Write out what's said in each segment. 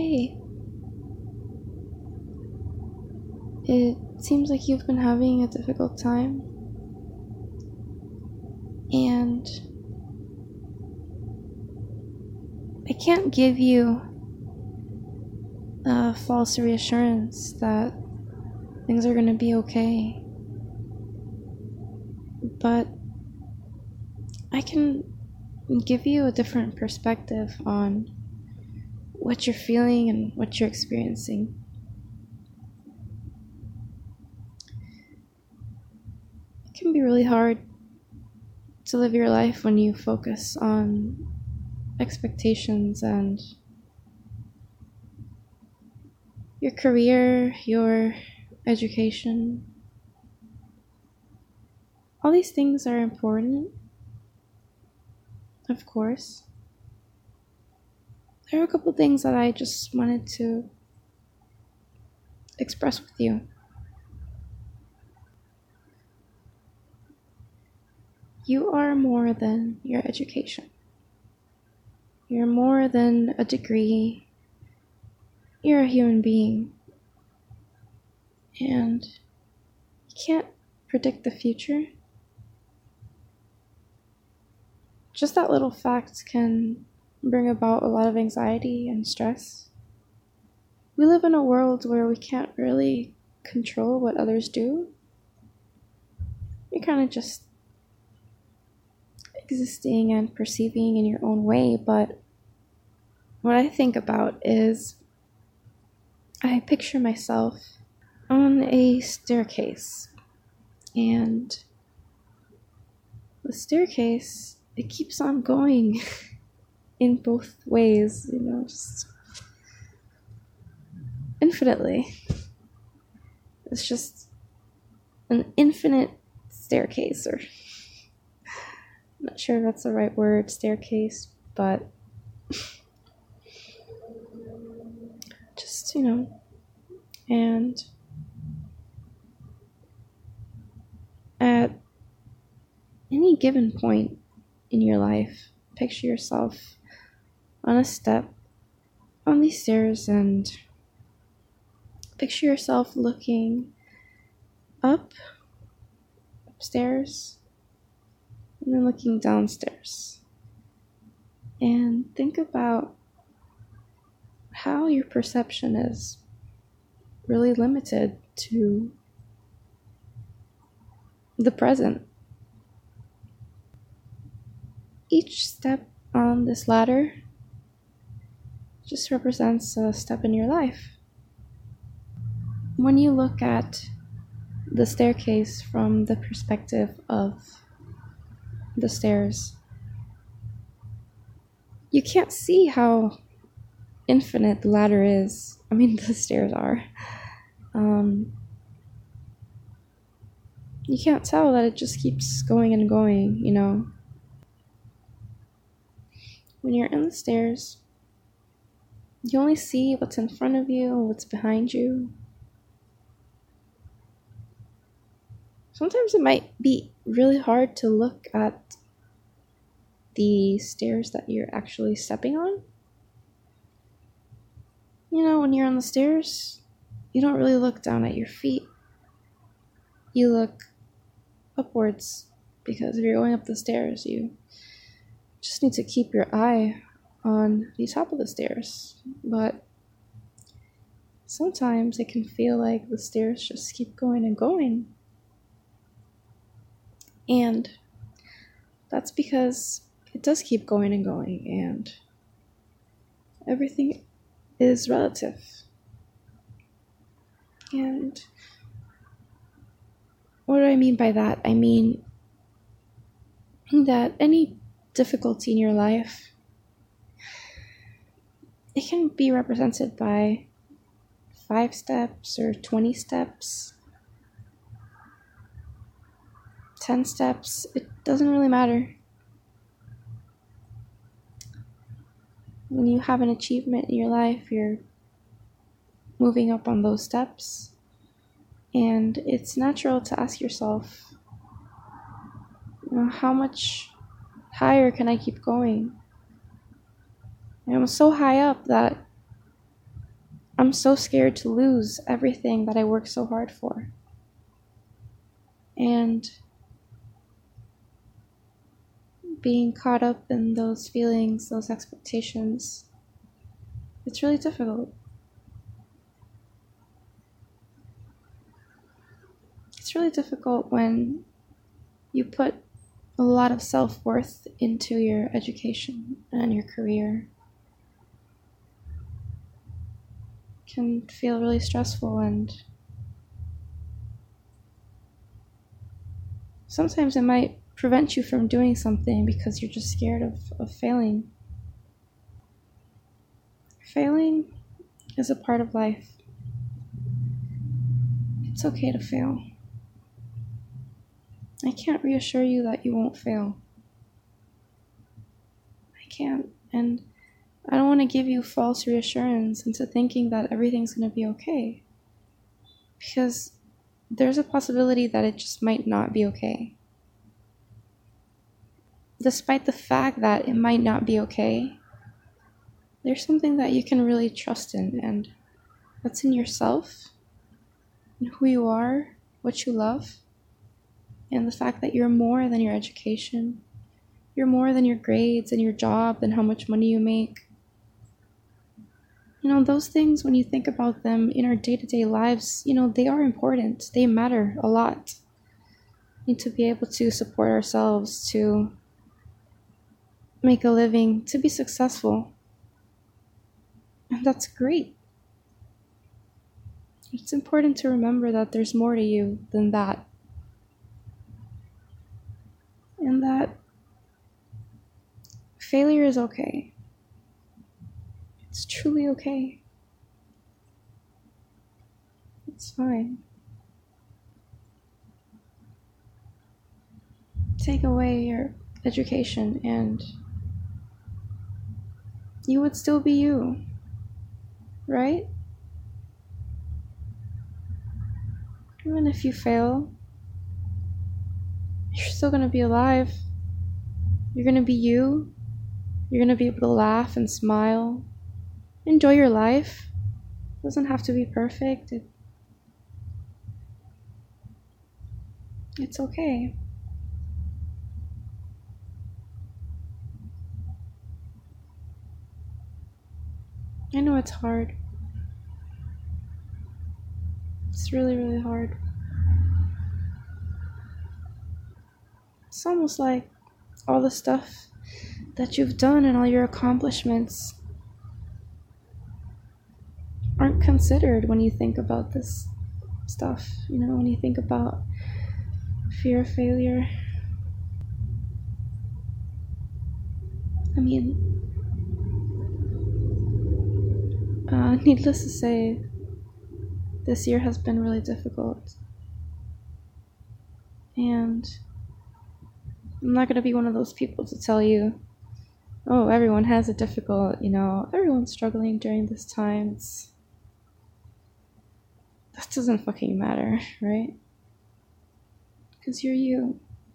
Hey, it seems like you've been having a difficult time, and I can't give you a false reassurance that things are gonna be okay, but I can give you a different perspective on what you're feeling and what you're experiencing. It can be really hard to live your life when you focus on expectations and your career, your education. All these things are important, of course. There are a couple things that I just wanted to express with you. You are more than your education. You're more than a degree. You're a human being. And you can't predict the future. Just that little fact can bring about a lot of anxiety and stress. We live in a world where we can't really control what others do. You're kind of just existing and perceiving in your own way, but what I think about is I picture myself on a staircase, and the staircase, it keeps on going in both ways, just infinitely. It's just an infinite staircase, or I'm not sure if that's the right word, staircase, but just, and at any given point in your life, picture yourself on a step on these stairs and picture yourself looking upstairs, and then looking downstairs. And think about how your perception is really limited to the present. Each step on this ladder just represents a step in your life. When you look at the staircase from the perspective of the stairs, you can't see how infinite the ladder is. I mean, the stairs are. You can't tell that it just keeps going and going, When you're in the stairs, you only see what's in front of you and what's behind you. Sometimes it might be really hard to look at the stairs that you're actually stepping on. When you're on the stairs, you don't really look down at your feet. You look upwards, because if you're going up the stairs, you just need to keep your eye on the top of the stairs. But sometimes it can feel like the stairs just keep going and going. And that's because it does keep going and going, and everything is relative. And what do I mean by that? I mean that any difficulty in your life, it can be represented by 5 steps or 20 steps, 10 steps. It doesn't really matter. When you have an achievement in your life, you're moving up on those steps, and it's natural to ask yourself, how much higher can I keep going? I'm so high up that I'm so scared to lose everything that I work so hard for. And being caught up in those feelings, those expectations, it's really difficult. It's really difficult when you put a lot of self-worth into your education and your career. It can feel really stressful, and sometimes it might prevent you from doing something because you're just scared of failing. Failing is a part of life. It's okay to fail. I can't reassure you that you won't fail. I can't. And I don't want to give you false reassurance into thinking that everything's going to be okay. Because there's a possibility that it just might not be okay. Despite the fact that it might not be okay, there's something that you can really trust in, and that's in yourself, and who you are, what you love, and the fact that you're more than your education. You're more than your grades and your job and how much money you make. Those things, when you think about them in our day-to-day lives, they are important. They matter a lot. We need to be able to support ourselves, to make a living, to be successful. And that's great. It's important to remember that there's more to you than that. And that failure is okay. It's truly okay. It's fine. Take away your education and you would still be you, right? Even if you fail, you're still going to be alive. You're going to be you. You're going to be able to laugh and smile. Enjoy your life. It doesn't have to be perfect. It's okay. I know it's hard. It's really, really hard. It's almost like all the stuff that you've done and all your accomplishments aren't considered when you think about this stuff. When you think about fear of failure. Needless to say, this year has been really difficult. And I'm not going to be one of those people to tell you, oh, everyone has it difficult, everyone's struggling during this time. That doesn't fucking matter, right? Because you're you.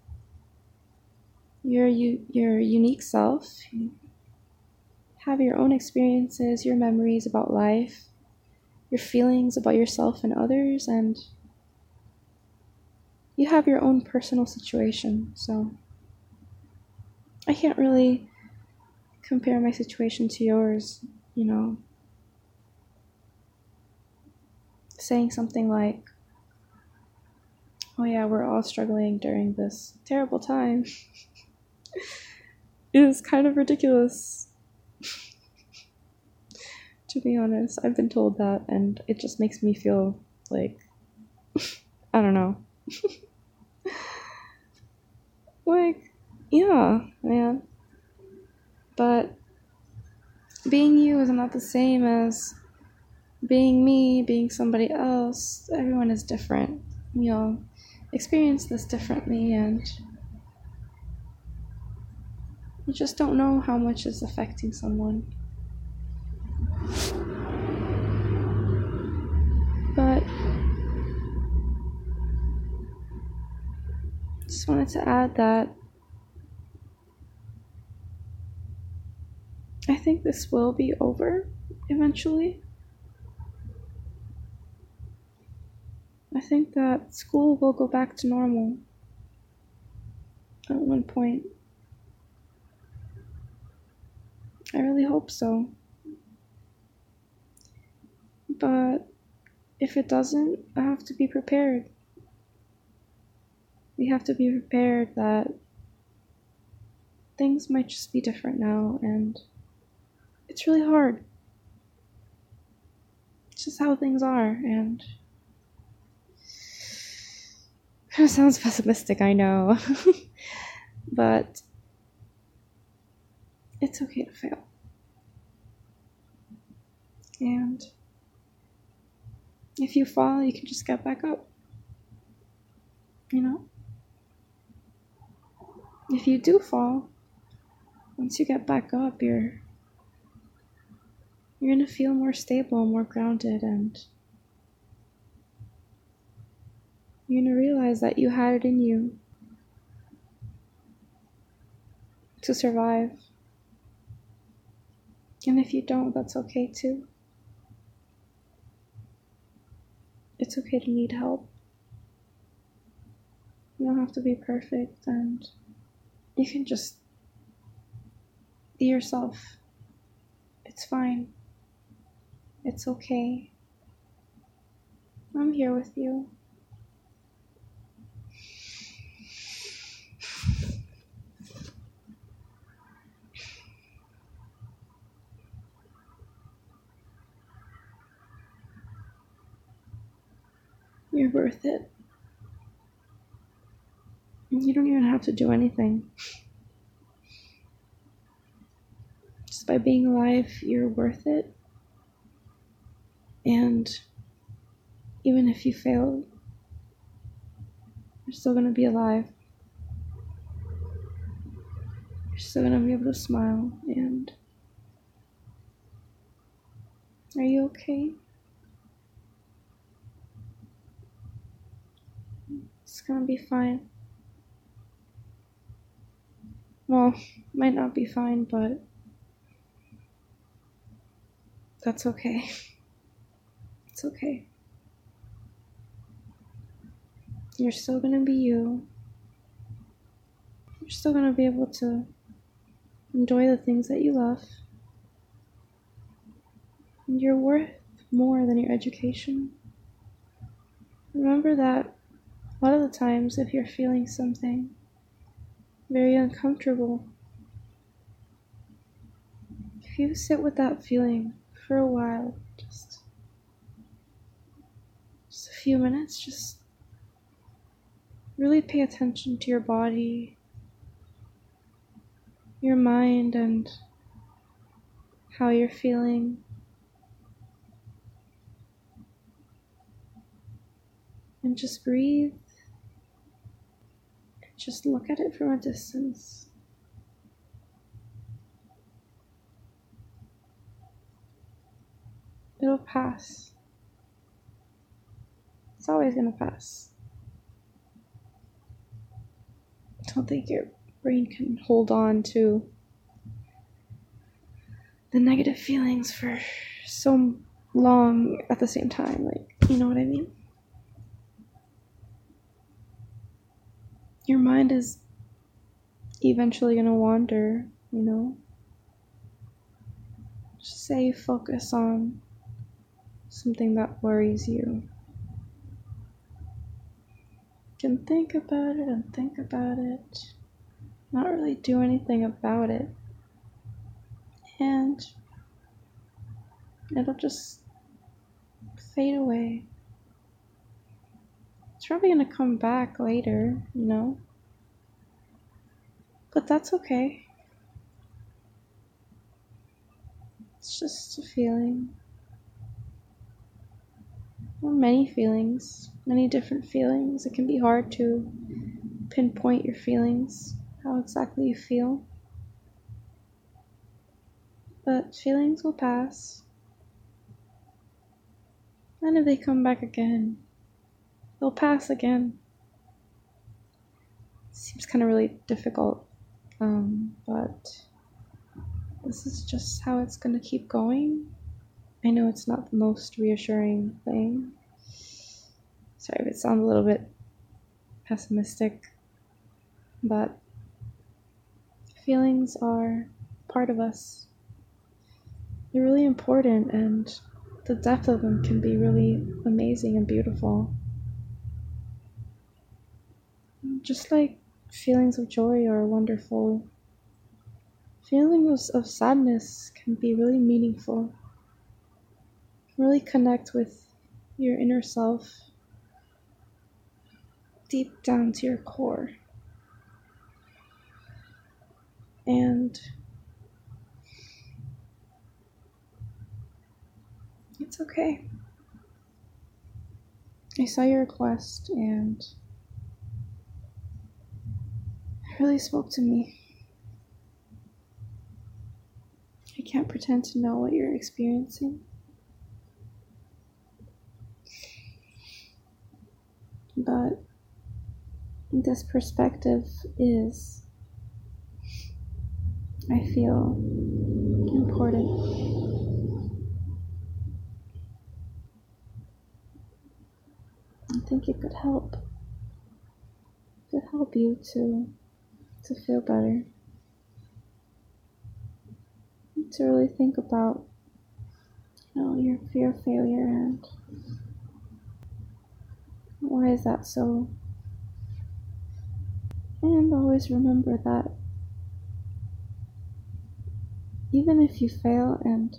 You're your unique self. You have your own experiences, your memories about life, your feelings about yourself and others, and you have your own personal situation. So I can't really compare my situation to yours, saying something like, oh yeah, we're all struggling during this terrible time is kind of ridiculous. To be honest, I've been told that, and it just makes me feel like, I don't know. Like, yeah, man. But being you is not the same as being me, being somebody else. Everyone is different. We all experience this differently, and you just don't know how much is affecting someone. But just wanted to add that I think this will be over eventually. I think that school will go back to normal at one point. I really hope so. But if it doesn't, I have to be prepared. We have to be prepared that things might just be different now, and it's really hard. It's just how things are, and it kind of sounds pessimistic, I know. But it's okay to fail. And if you fall, you can just get back up. You know? If you do fall, once you get back up, you're gonna feel more stable, more grounded, and you're gonna realize that you had it in you to survive. And if you don't, that's okay too. It's okay to need help. You don't have to be perfect, and you can just be yourself. It's fine. It's okay. I'm here with you. You're worth it. You don't even have to do anything. Just by being alive, you're worth it. And even if you fail, you're still gonna be alive. You're still gonna be able to smile. And are you okay? It's gonna be fine. Well, might not be fine, but that's okay. It's okay. You're still gonna be you. You're still gonna be able to enjoy the things that you love. And you're worth more than your education. Remember that a lot of the times, if you're feeling something very uncomfortable, if you sit with that feeling for a while, just a few minutes, just really pay attention to your body, your mind, and how you're feeling. And just breathe. Just look at it from a distance. It'll pass. It's always gonna pass. I don't think your brain can hold on to the negative feelings for so long at the same time. Like, you know what I mean? Your mind is eventually gonna wander, you know? Just say focus on something that worries you. You can think about it and think about it, not really do anything about it, and it'll just fade away. It's probably gonna come back later, you know? But that's okay. It's just a feeling. Or many feelings, many different feelings. It can be hard to pinpoint your feelings, how exactly you feel. But feelings will pass. And if they come back again, they'll pass again. It seems kind of really difficult, but this is just how it's gonna keep going. I know it's not the most reassuring thing, Sorry if it sounds a little bit pessimistic, but feelings are part of us. They're really important, and the depth of them can be really amazing and beautiful. Just like feelings of joy are wonderful, feelings of sadness can be really meaningful. Really connect with your inner self, deep down to your core. And it's okay. I saw your request and it really spoke to me. I can't pretend to know what you're experiencing, but this perspective is, I feel, important. I think it could help. It could help you to feel better. To really think about, your fear of failure and why is that so? And always remember that even if you fail, and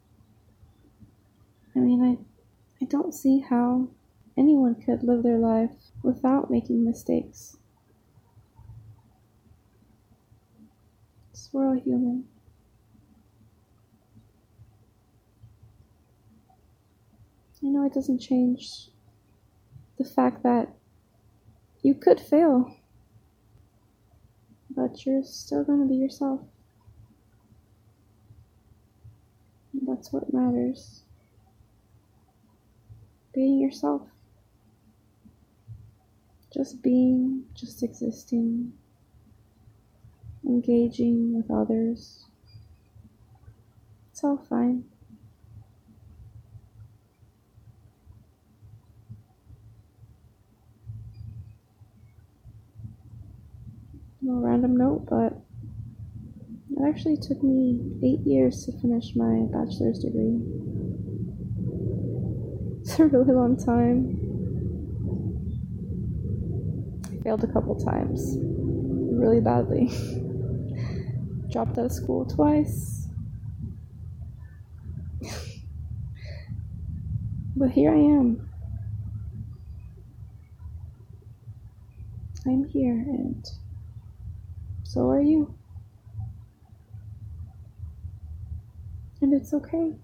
I don't see how anyone could live their life without making mistakes. We're all human. I know it doesn't change the fact that you could fail, but you're still going to be yourself. And that's what matters. Being yourself. Just being, just existing, engaging with others. It's all fine. No random note, but it actually took me 8 years to finish my bachelor's degree. It's a really long time. I failed a couple times, really badly. Dropped out of school twice. But here I am. I'm here, and so are you. And it's okay.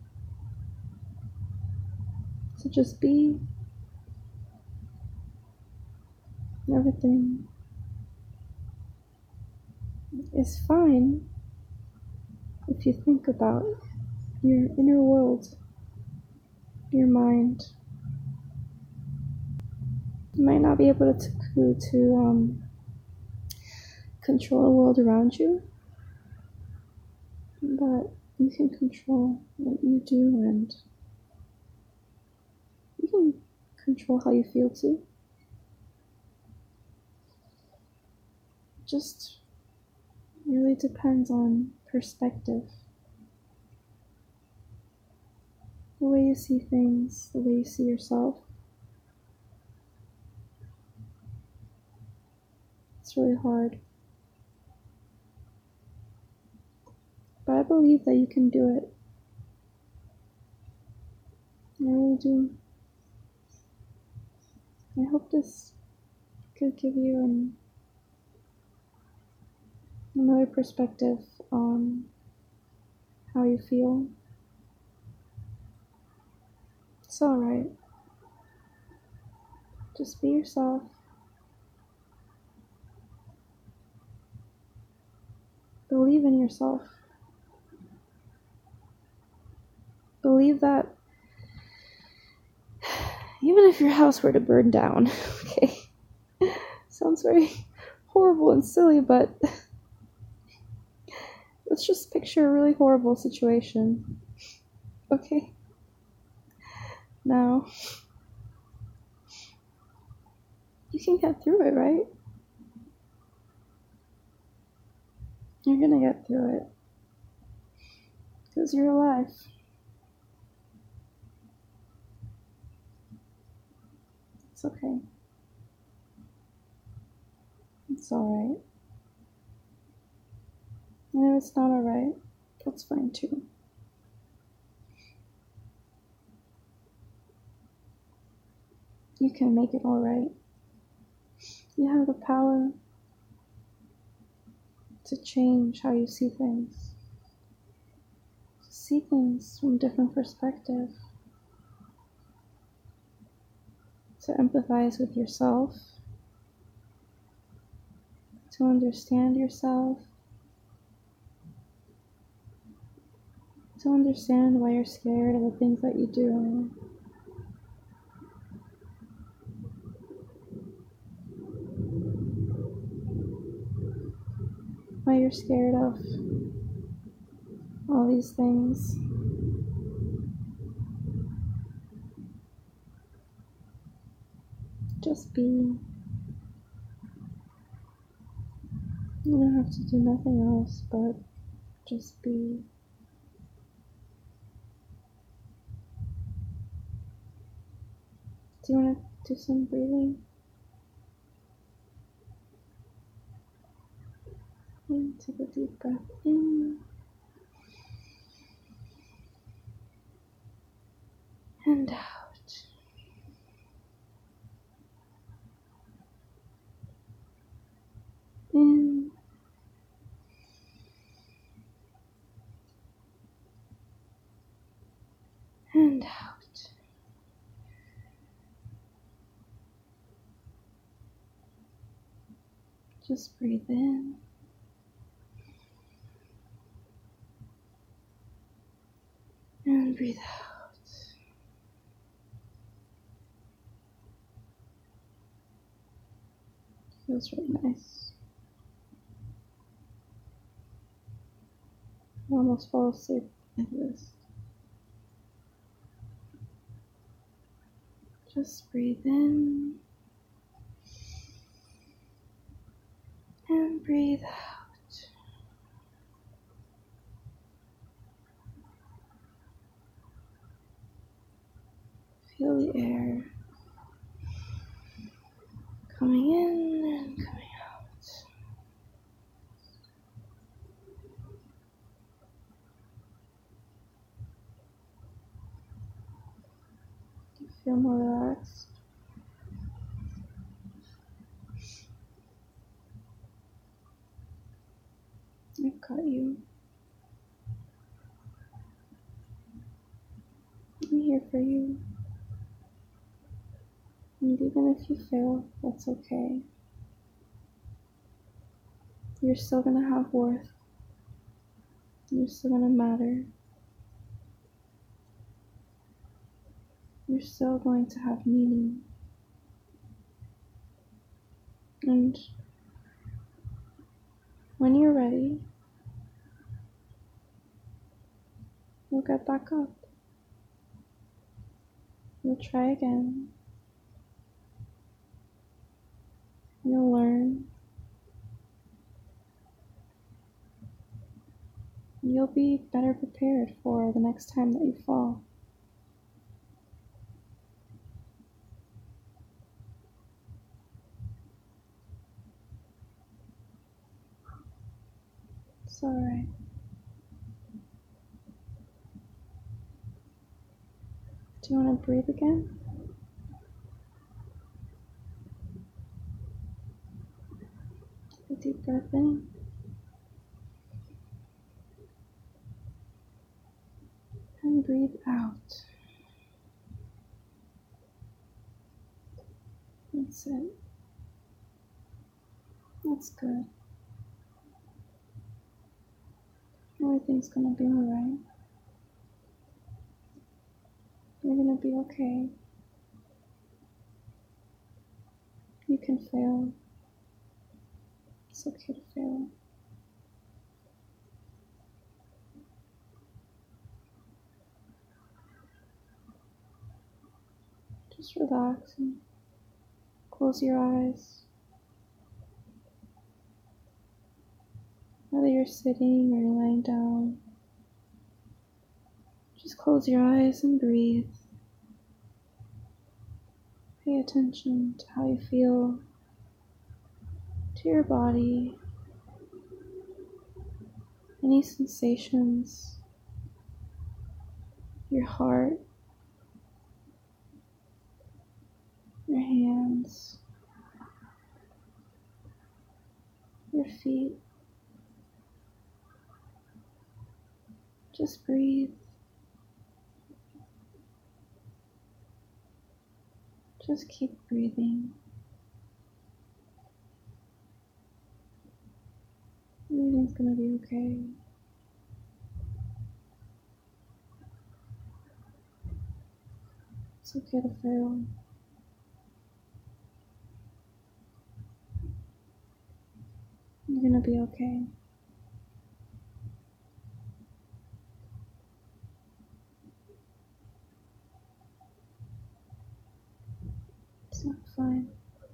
So just be. Everything is fine if you think about your inner world, your mind. You might not be able to control the world around you, but you can control what you do, and you can control how you feel too. Just really depends on perspective. The way you see things, the way you see yourself. It's really hard. But I believe that you can do it. I really do. I hope this could give you another perspective on how you feel. It's alright. Just be yourself. Believe in yourself. Believe that even if your house were to burn down, okay? Sounds very horrible and silly, but let's just picture a really horrible situation. Okay? Now, You can get through it, right? You're gonna get through it. Because you're alive. It's okay. It's alright. And if it's not alright, that's fine too. You can make it alright. You have the power to change how you see things. See things from a different perspective. To empathize with yourself. To understand yourself. To understand why you're scared of the things that you do. Why you're scared of all these things. Just be. You don't have to do nothing else but just be. Do you want to do some breathing? And take a deep breath in. And out. In. And out. Just breathe in. And breathe out. Feels really nice. I almost fall asleep like this. Just breathe in. And breathe out. Feel the air coming in and coming out. You feel more relaxed. I've got you. I'm here for you. And even if you fail, that's okay. You're still gonna have worth. You're still gonna matter. You're still going to have meaning. And when you're ready, you'll get back up. You'll try again. You'll learn. You'll be better prepared for the next time that you fall. It's alright. Do you want to breathe again? Take a deep breath in. And breathe out. That's it. That's good. Everything's gonna be alright. You're gonna be okay. You can fail. It's okay to fail. Just relax and close your eyes. Whether you're sitting or lying down, just close your eyes and breathe. Pay attention to how you feel, to your body, any sensations, your heart, your hands, your feet. Just breathe. Just keep breathing. Everything's gonna be okay. It's okay to fail. You're gonna be okay. It's not fine.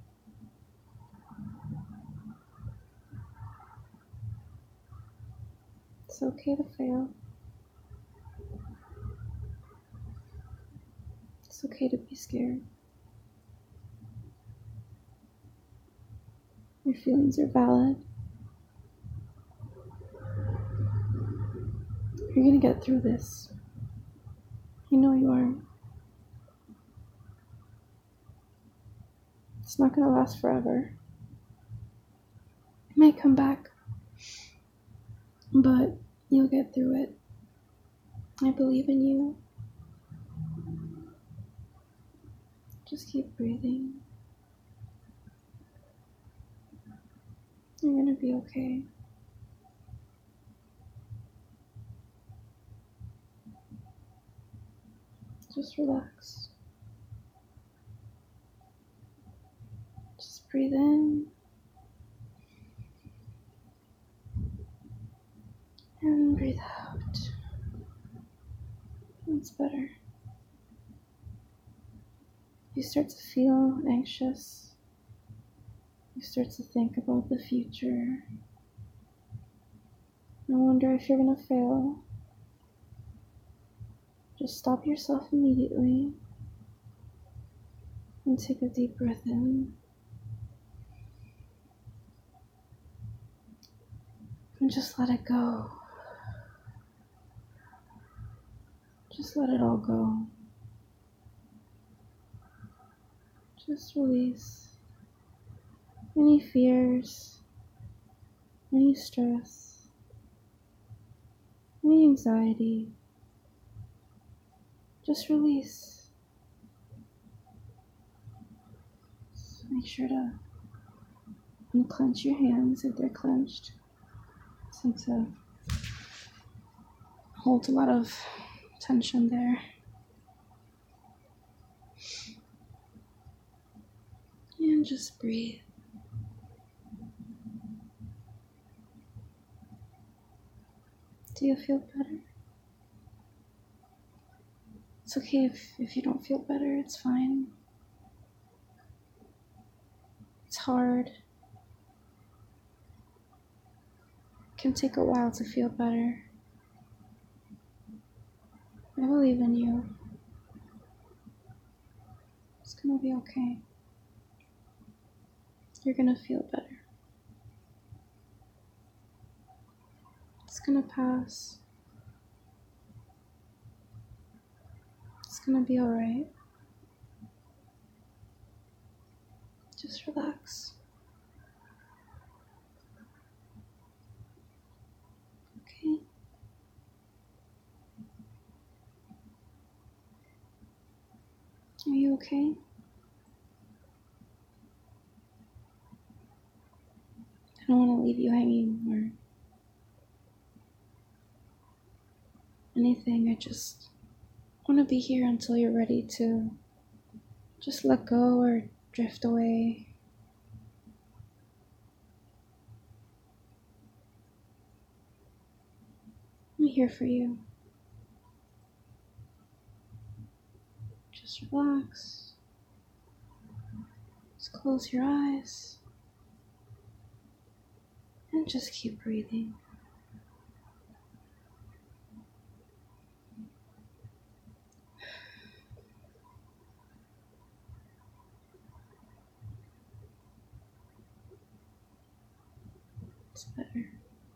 It's okay to fail. It's okay to be scared. Your feelings are valid. You're gonna get through this. You know you are. It's not gonna last forever. It may come back, but you'll get through it. I believe in you. Just keep breathing. You're gonna be okay. Just relax. Just breathe in and breathe out. That's better. You start to feel anxious. You start to think about the future. I wonder if you're gonna fail. Just stop yourself immediately and take a deep breath in. And just let it go. Just let it all go. Just release any fears, any stress, any anxiety. Just release. Just make sure to unclench your hands if they're clenched. Seem to hold a lot of tension there. And just breathe. Do you feel better? It's okay if you don't feel better, it's fine. It's hard. It can take a while to feel better. I believe in you. It's gonna be okay. You're gonna feel better. It's gonna pass. It's gonna be alright. Just relax. Okay? Are you okay? I don't want to leave you hanging or anything. I just want to be here until you're ready to just let go or drift away. I'm here for you. Just relax. Just close your eyes and just keep breathing. It's better.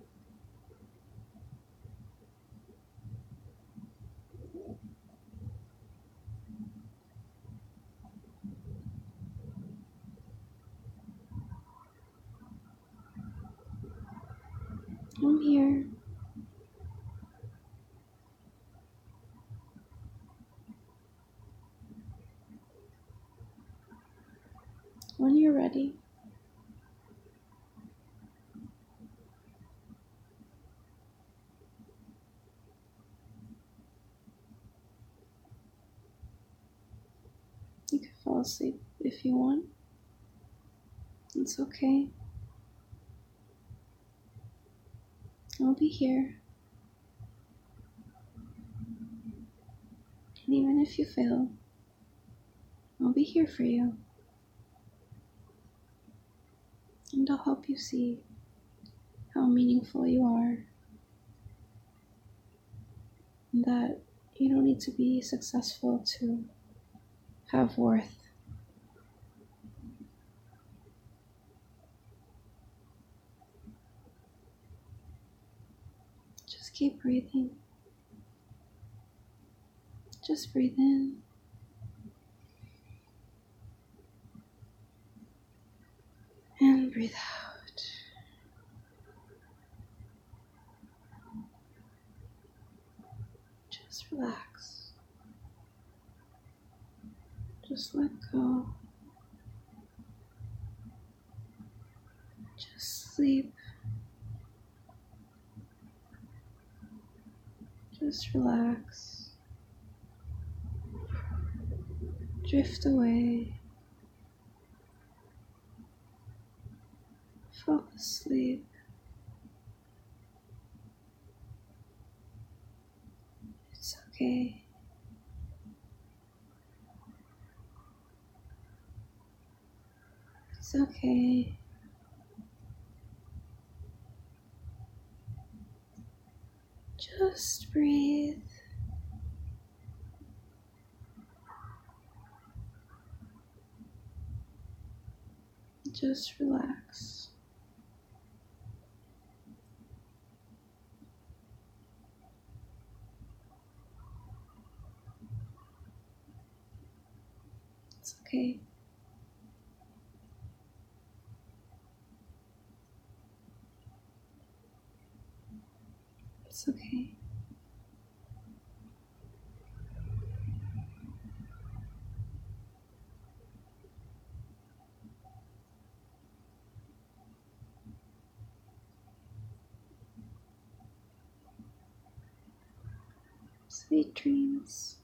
I'm here. When you're ready, you can fall asleep if you want. It's okay. I'll be here. And even if you fail, I'll be here for you. And I'll help you see how meaningful you are. And that you don't need to be successful to have worth. Just keep breathing. Just breathe in. And breathe out. Just relax. Just let go. Just sleep. Just relax. Drift away. Fall asleep. It's okay. It's okay. Just breathe. Just relax. It's okay. It's okay. Sweet dreams.